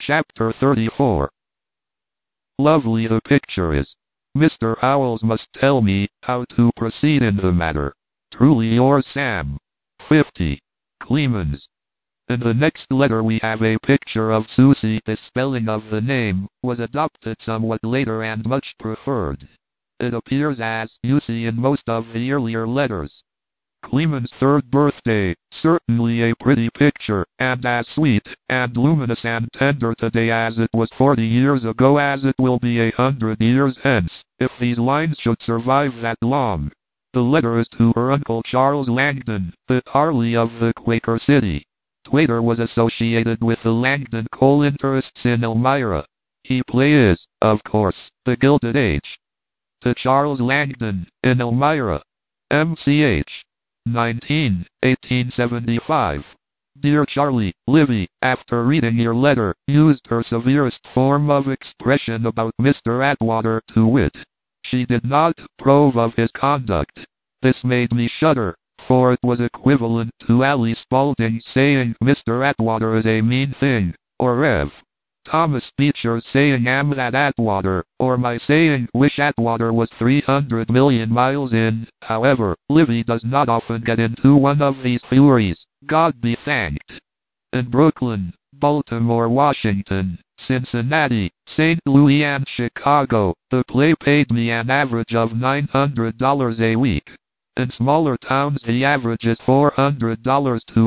Chapter 34. Lovely the picture is. Mr. Howells must tell me how to proceed in the matter. Truly yours, Sam. 50. Clemens. In the next letter we have a picture of Susie. The spelling of the name was adopted somewhat later and much preferred. It appears as you see in most of the earlier letters. Clemens' third birthday, certainly a pretty picture, and as sweet, and luminous and tender today as it was 40 years ago, as it will be 100 years hence, if these lines should survive that long. The letter is to her uncle Charles Langdon, the Harley of the Quaker City. Twaiter was associated with the Langdon coal interests in Elmira. He plays, of course, the Gilded Age. To Charles Langdon, in Elmira. M.C.H. 19, 1875. Dear Charlie, Livy, after reading your letter, used her severest form of expression about Mr. Atwater, to wit. She did not approve of his conduct. This made me shudder, for it was equivalent to Ali Spaulding saying Mr. Atwater is a mean thing, or Rev. Thomas Beecher saying am that Atwater, or my saying wish Atwater was 300 million miles in. However, Livy does not often get into one of these furies, God be thanked. In Brooklyn, Baltimore, Washington, Cincinnati, St. Louis and Chicago, the play paid me an average of $900 a week. In smaller towns the average is $400 to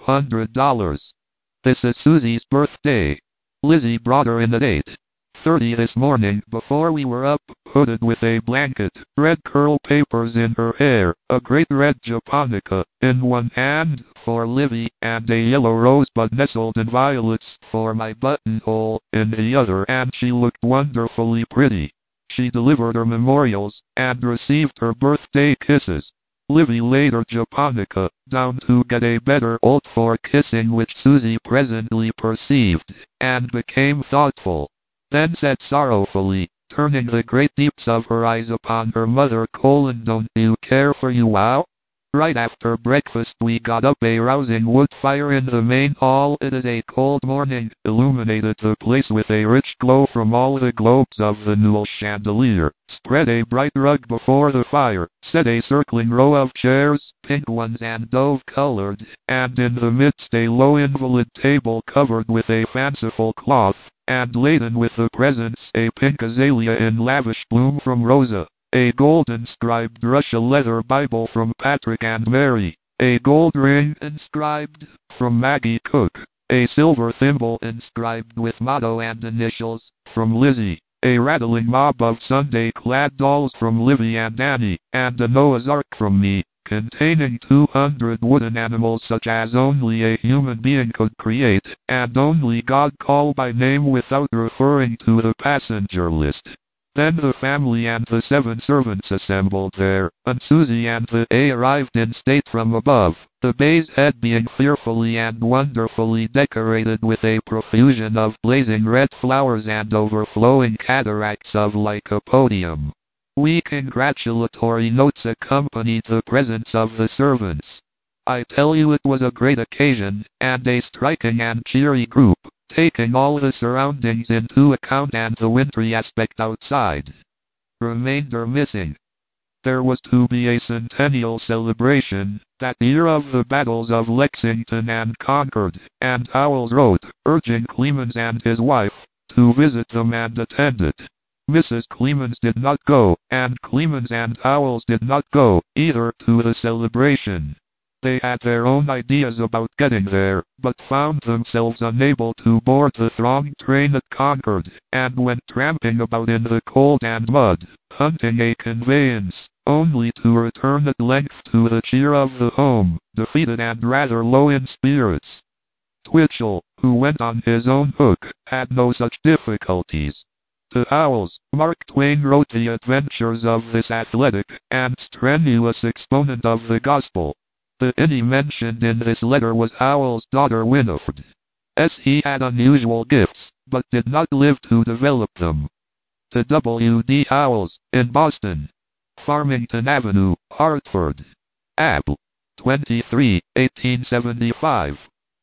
$500. This is Susie's birthday. Lizzie brought her in at 8:30 this morning before we were up, hooded with a blanket, red curl papers in her hair, a great red japonica in one hand for Livy, and a yellow rosebud nestled in violets for my buttonhole in the other, and she looked wonderfully pretty. She delivered her memorials, and received her birthday kisses. Livy laid her japonica down to get a better hold for kissing, which Susie presently perceived, and became thoughtful. Then said sorrowfully, turning the great deeps of her eyes upon her mother, don't you care for you wow? Right after breakfast we got up a rousing wood fire in the main hall. It is a cold morning, illuminated the place with a rich glow from all the globes of the Newell chandelier, spread a bright rug before the fire, set a circling row of chairs, pink ones and dove-colored, and in the midst a low invalid table covered with a fanciful cloth, and laden with the presents, a pink azalea in lavish bloom from Rosa, a gold-inscribed Russia leather Bible from Patrick and Mary, a gold ring inscribed from Maggie Cook, a silver thimble inscribed with motto and initials from Lizzie, a rattling mob of Sunday-clad dolls from Livy and Annie, and a Noah's Ark from me, containing 200 wooden animals such as only a human being could create, and only God call by name without referring to the passenger list. Then the family and the 7 servants assembled there, and Susie and the A arrived in state from above, the Bay's head being fearfully and wonderfully decorated with a profusion of blazing red flowers and overflowing cataracts of lycopodium. We congratulatory notes accompanied the presence of the servants. I tell you it was a great occasion, and a striking and cheery group, taking all the surroundings into account and the wintry aspect outside. Remainder missing. There was to be a centennial celebration that year of the battles of Lexington and Concord, and Howells wrote, urging Clemens and his wife to visit them and attend it. Mrs. Clemens did not go, and Clemens and Howells did not go, either, to the celebration. They had their own ideas about getting there, but found themselves unable to board the thronged train at Concord, and went tramping about in the cold and mud, hunting a conveyance, only to return at length to the cheer of the home, defeated and rather low in spirits. Twitchell, who went on his own hook, had no such difficulties. To Howells, Mark Twain wrote the adventures of this athletic and strenuous exponent of the gospel. The Annie mentioned in this letter was Howells' daughter Winifred. He had unusual gifts, but did not live to develop them. To W. D. Howells, in Boston. Farmington Avenue, Hartford. April 23, 1875.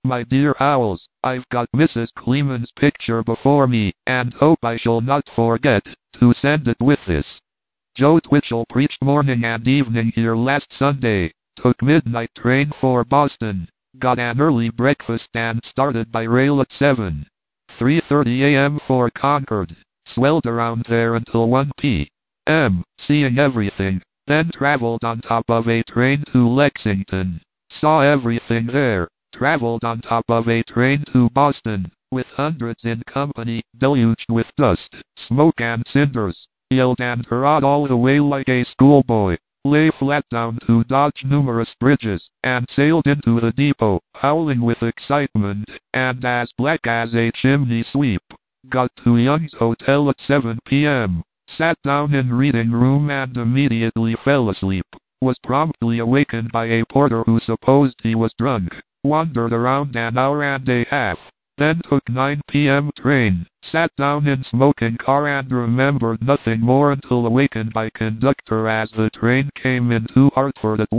My dear Owls, I've got Mrs. Clement's picture before me, and hope I shall not forget to send it with this. Joe Twitchell preached morning and evening here last Sunday, took midnight train for Boston, got an early breakfast and started by rail at 3:30 a.m. for Concord, swelled around there until 1 p.m., seeing everything, then traveled on top of a train to Lexington, saw everything there, traveled on top of a train to Boston, with hundreds in company, deluged with dust, smoke and cinders, yelled and hurrahed all the way like a schoolboy, lay flat down to dodge numerous bridges, and sailed into the depot, howling with excitement, and as black as a chimney sweep. Got to Young's Hotel at 7 p.m., sat down in reading room and immediately fell asleep, was promptly awakened by a porter who supposed he was drunk, wandered around an hour and a half, then took 9 p.m. train, sat down in smoking car and remembered nothing more until awakened by conductor as the train came into Hartford at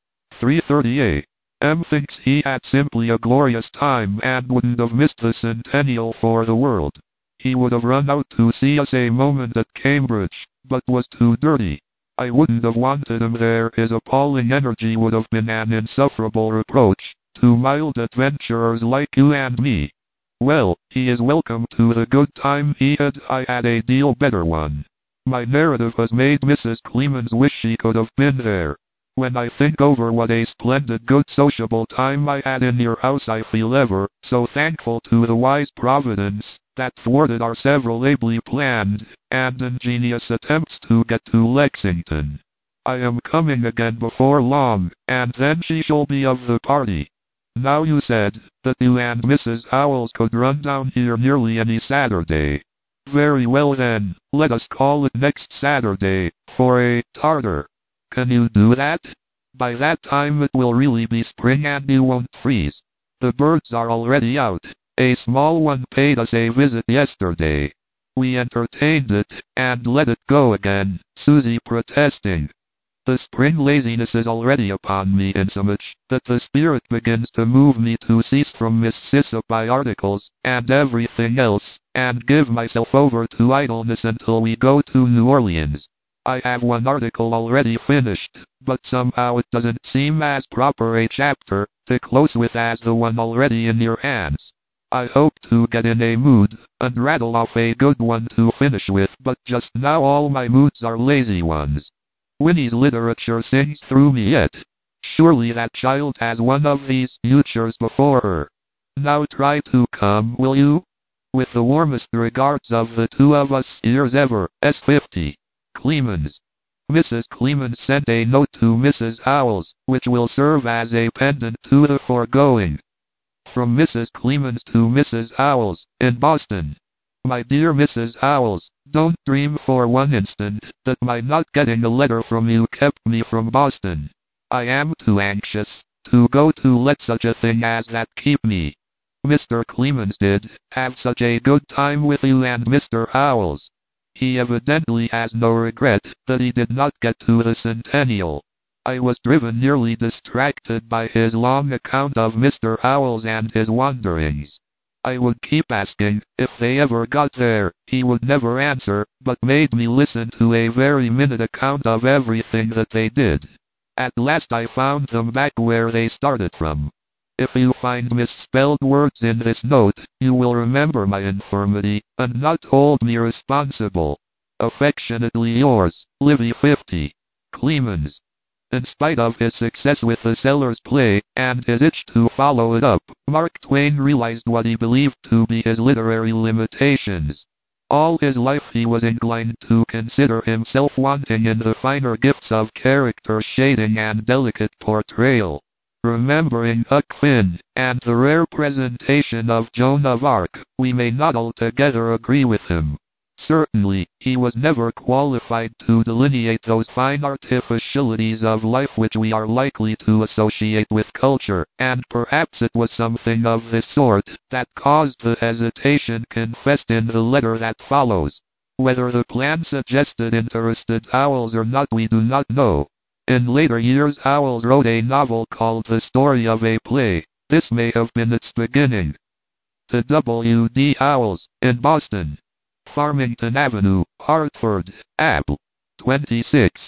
3:30 a.m. Thinks he had simply a glorious time and wouldn't have missed the Centennial for the world. He would have run out to see us a moment at Cambridge, but was too dirty. I wouldn't have wanted him there. His appalling energy would have been an insufferable reproach to mild adventurers like you and me. Well, he is welcome to the good time he had. I had a deal better one. My narrative has made Mrs. Clemens wish she could have been there. When I think over what a splendid good sociable time I had in your house, I feel ever so thankful to the wise providence that thwarted our several ably planned and ingenious attempts to get to Lexington. I am coming again before long, and then she shall be of the party. Now you said that you and Mrs. Howells could run down here nearly any Saturday. Very well then, let us call it next Saturday, for a Tartar. Can you do that? By that time it will really be spring and you won't freeze. The birds are already out. A small one paid us a visit yesterday. We entertained it, and let it go again, Susie protesting. The spring laziness is already upon me insomuch that the spirit begins to move me to cease from Mississippi articles and everything else, and give myself over to idleness until we go to New Orleans. I have one article already finished, but somehow it doesn't seem as proper a chapter to close with as the one already in your hands. I hope to get in a mood and rattle off a good one to finish with, but just now all my moods are lazy ones. Winnie's literature sings through me yet. Surely that child has one of these futures before her. Now try to come, will you? With the warmest regards of the two of us, yours ever, S50. Clemens. Mrs. Clemens sent a note to Mrs. Howells, which will serve as a pendant to the foregoing. From Mrs. Clemens to Mrs. Howells, in Boston. My dear Mrs. Howells, don't dream for one instant that my not getting a letter from you kept me from Boston. I am too anxious to go to let such a thing as that keep me. Mr. Clemens did have such a good time with you and Mr. Howells. He evidently has no regret that he did not get to the Centennial. I was driven nearly distracted by his long account of Mr. Howells and his wanderings. I would keep asking if they ever got there. He would never answer, but made me listen to a very minute account of everything that they did. At last I found them back where they started from. If you find misspelled words in this note, you will remember my infirmity, and not hold me responsible. Affectionately yours, Livy 50. Clemens. In spite of his success with the Sellers play, and his itch to follow it up, Mark Twain realized what he believed to be his literary limitations. All his life he was inclined to consider himself wanting in the finer gifts of character shading and delicate portrayal. Remembering Huck Finn, and the rare presentation of Joan of Arc, we may not altogether agree with him. Certainly, he was never qualified to delineate those fine artificialities of life which we are likely to associate with culture, and perhaps it was something of this sort that caused the hesitation confessed in the letter that follows. Whether the plan suggested interested Howells or not we do not know. In later years Howells wrote a novel called The Story of a Play, This may have been its beginning. To W. D. Howells, in Boston. Farmington Avenue, Hartford, App. 26,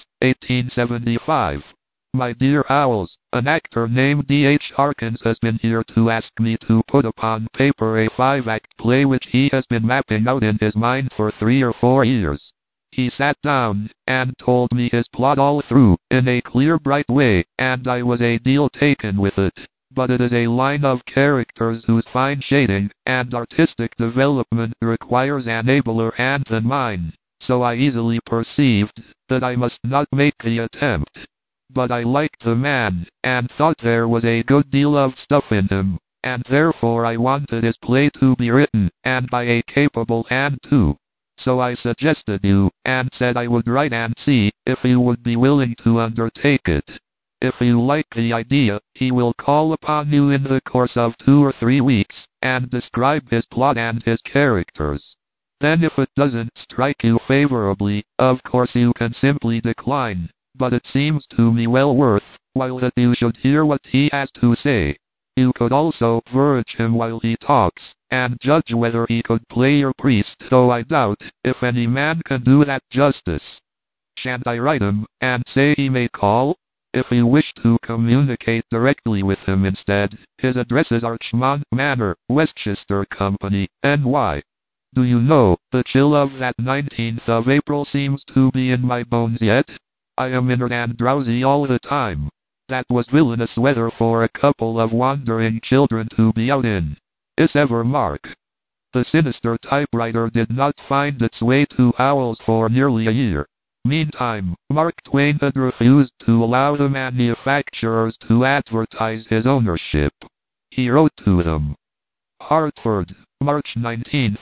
1875. My dear Howells, an actor named D.H. Harkins has been here to ask me to put upon paper a 5-act play which he has been mapping out in his mind for 3 or 4 years. He sat down and told me his plot all through, in a clear, bright way, and I was a deal taken with it. But it is a line of characters whose fine shading and artistic development requires an abler hand than mine, so I easily perceived that I must not make the attempt. But I liked the man, and thought there was a good deal of stuff in him, and therefore I wanted his play to be written, and by a capable hand too. So I suggested you, and said I would write and see if you would be willing to undertake it. If you like the idea, he will call upon you in the course of 2 or 3 weeks, and describe his plot and his characters. Then if it doesn't strike you favorably, of course you can simply decline. But it seems to me well worth while that you should hear what he has to say. You could also verge him while he talks, and judge whether he could play your priest, though I doubt if any man can do that justice. Shan't I write him, and say he may call? If you wish to communicate directly with him instead, his address is Archmont Manor, Westchester Company, N.Y. Do you know, the chill of that 19th of April seems to be in my bones yet? I am inert and drowsy all the time. That was villainous weather for a couple of wandering children to be out in. Is ever Mark? The sinister typewriter did not find its way to Howells for nearly a year. Meantime, Mark Twain had refused to allow the manufacturers to advertise his ownership. He wrote to them. Hartford, March 19,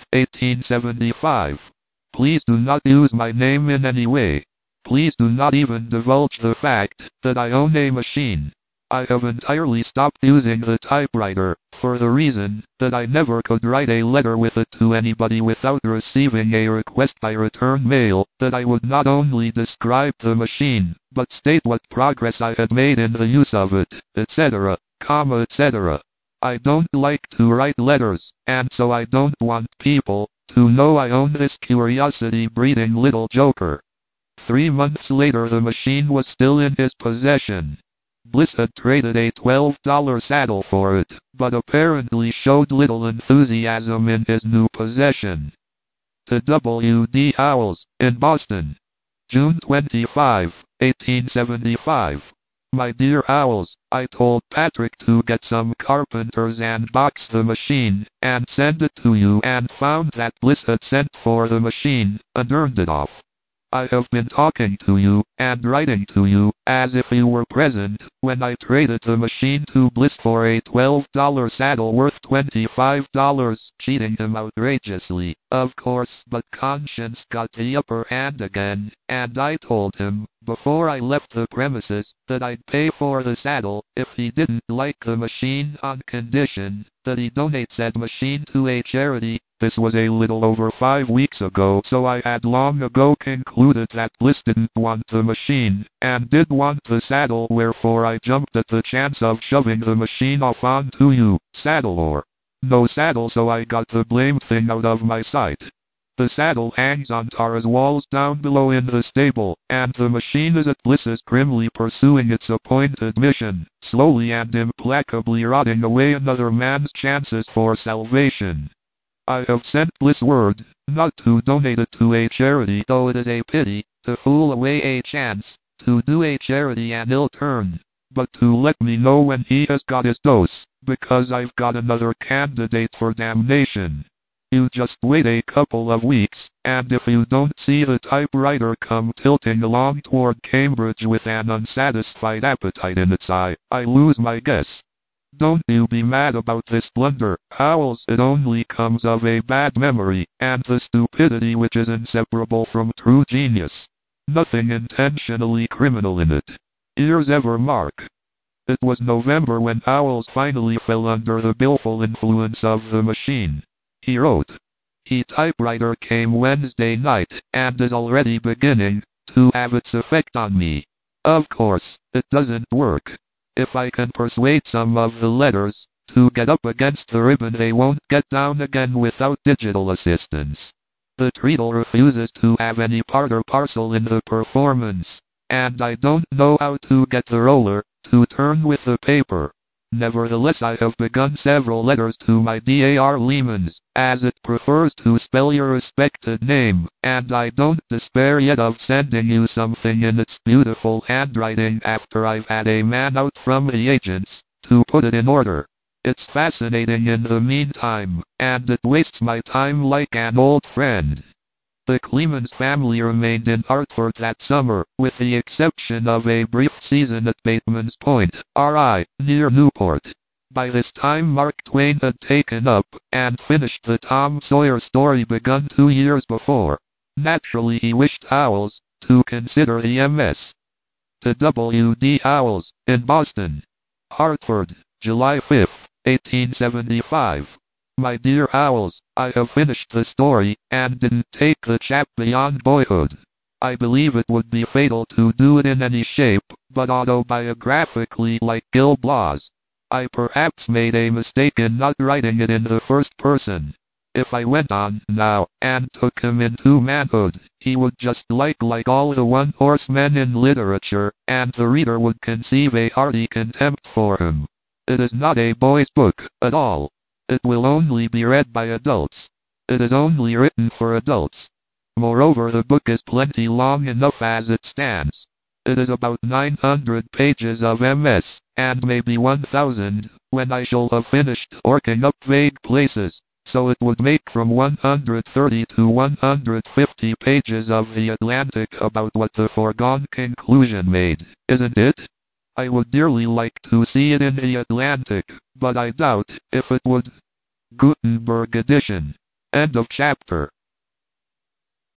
1875. Please do not use my name in any way. Please do not even divulge the fact that I own a machine. I have entirely stopped using the typewriter, for the reason that I never could write a letter with it to anybody without receiving a request by return mail that I would not only describe the machine, but state what progress I had made in the use of it, etc., etc. I don't like to write letters, and so I don't want people to know I own this curiosity-breeding little joker. 3 months later the machine was still in his possession. Bliss had traded a $12 saddle for it, but apparently showed little enthusiasm in his new possession. To W. D. Howells, in Boston. June 25, 1875. My dear Howells, I told Patrick to get some carpenters and box the machine, and send it to you, and found that Bliss had sent for the machine, and earned it off. I have been talking to you, and writing to you, as if you were present, when I traded the machine to Bliss for a $12 saddle worth $25, cheating him outrageously, of course, but conscience got the upper hand again, and I told him, before I left the premises, that I'd pay for the saddle, if he didn't like the machine, on condition that he donate said machine to a charity. This was a little over 5 weeks ago, so I had long ago concluded that Bliss didn't want the machine, and did want the saddle, wherefore I jumped at the chance of shoving the machine off onto you, saddle or no saddle, so I got the blamed thing out of my sight. The saddle hangs on Tara's walls down below in the stable, and the machine is at Bliss's grimly pursuing its appointed mission, slowly and implacably rotting away another man's chances for salvation. I have sent Bliss word not to donate it to a charity, though it is a pity to fool away a chance to do a charity an ill turn, but to let me know when he has got his dose, because I've got another candidate for damnation. You just wait a couple of weeks, and if you don't see the typewriter come tilting along toward Cambridge with an unsatisfied appetite in its eye, I lose my guess. Don't you be mad about this blunder, Howells. It only comes of a bad memory, and the stupidity which is inseparable from true genius. Nothing intentionally criminal in it. Yours ever, Mark. It was November when Howells finally fell under the baleful influence of the machine. He wrote, "The typewriter came Wednesday night, and is already beginning to have its effect on me. Of course, it doesn't work. If I can persuade some of the letters to get up against the ribbon they won't get down again without digital assistance. The treadle refuses to have any part or parcel in the performance, and I don't know how to get the roller to turn with the paper. Nevertheless, I have begun several letters to my Dar Lehmans, as it prefers to spell your respected name, and I don't despair yet of sending you something in its beautiful handwriting after I've had a man out from the agents to put it in order. It's fascinating in the meantime, and it wastes my time like an old friend. The Clemens family remained in Hartford that summer, with the exception of a brief season at Bateman's Point, RI, near Newport. By this time Mark Twain had taken up and finished the Tom Sawyer story begun 2 years before. Naturally he wished Howells to consider the MS. To W. D. Howells, in Boston. Hartford, July 5, 1875. My dear Howells, I have finished the story, and didn't take the chap beyond boyhood. I believe it would be fatal to do it in any shape, but autobiographically like Gil Blas. I perhaps made a mistake in not writing it in the first person. If I went on, now, and took him into manhood, he would just like all the one-horse men in literature, and the reader would conceive a hearty contempt for him. It is not a boy's book, at all. It will only be read by adults. It is only written for adults. Moreover, the book is plenty long enough as it stands. It is about 900 pages of MS, and maybe 1,000, when I shall have finished working up vague places, so it would make from 130 to 150 pages of The Atlantic about what the foregone conclusion made, isn't it? I would dearly like to see it in The Atlantic, but I doubt if it would. Gutenberg edition. End of chapter.